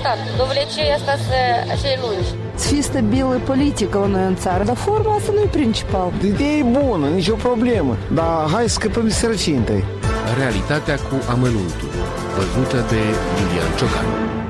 complicat. Dovlecei asta așa lungi. Să fie stabilă politică la noi în țară, dar forma asta nu e principal. Ideea e bună, nicio problemă, dar hai să scăpăm de sărăcie întâi. Realitatea cu amănuntul, văzută de Lilian Ciocan.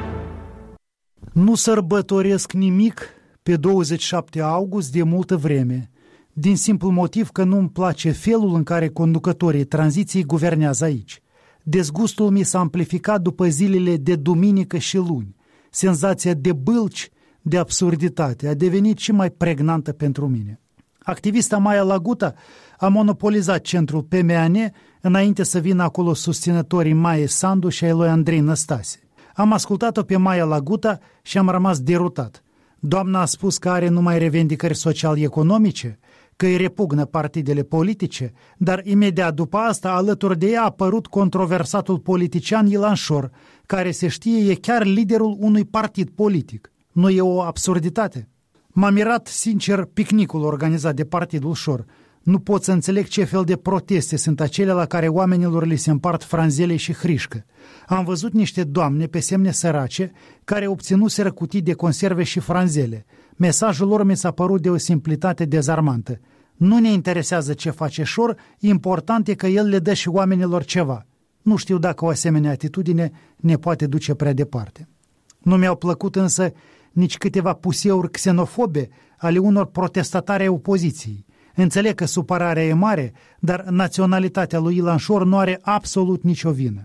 Nu sărbătoresc nimic pe 27 august de multă vreme, din simplu motiv că nu-mi place felul în care conducătorii tranziției guvernează aici. Dezgustul mi s-a amplificat după zilele de duminică și luni. Senzația de bâlci, de absurditate a devenit și mai pregnantă pentru mine. Activista Maia Laguta a monopolizat centrul PMAN înainte să vină acolo susținătorii Maie Sandu și ai lui Andrei Năstase. Am ascultat-o pe Maia Laguta și am rămas derutat. Doamna a spus că are numai revendicări social-economice, că îi repugnă partidele politice, dar imediat după asta, alături de ea a apărut controversatul politician Ilan Șor, care se știe e chiar liderul unui partid politic. Nu e o absurditate? M-a mirat sincer picnicul organizat de partidul Șor. Nu pot să înțeleg ce fel de proteste sunt acelea la care oamenilor li se împart franzele și hrișcă. Am văzut niște doamne pe semne sărace care obținuseră cutii de conserve și franzele. Mesajul lor mi s-a părut de o simplitate dezarmantă. Nu ne interesează ce face Șor, important e că el le dă și oamenilor ceva. Nu știu dacă o asemenea atitudine ne poate duce prea departe. Nu mi-au plăcut însă nici câteva puseuri xenofobe ale unor protestatari ai opoziției. Înțeleg că supărarea e mare, dar naționalitatea lui Ilan Șor nu are absolut nicio vină.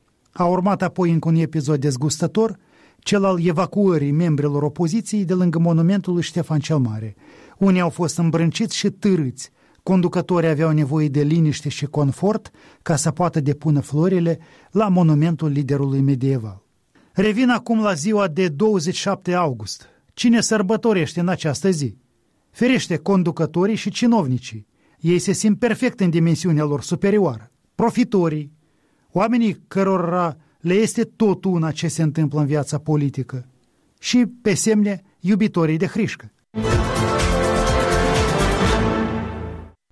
A urmat apoi încă un episod dezgustător, cel al evacuării membrilor opoziției de lângă monumentul lui Ștefan cel Mare. Unii au fost îmbrânciți și târâți. Conducătorii aveau nevoie de liniște și confort ca să poată depune florile la monumentul liderului medieval. Revin acum la ziua de 27 august. Cine sărbătorește în această zi? Ferește conducătorii și cinovnicii. Ei se simt perfect în dimensiunea lor superioară. Profitorii, oamenii cărora le este tot una ce se întâmplă în viața politică. Și, pe semne, iubitorii de hrișcă.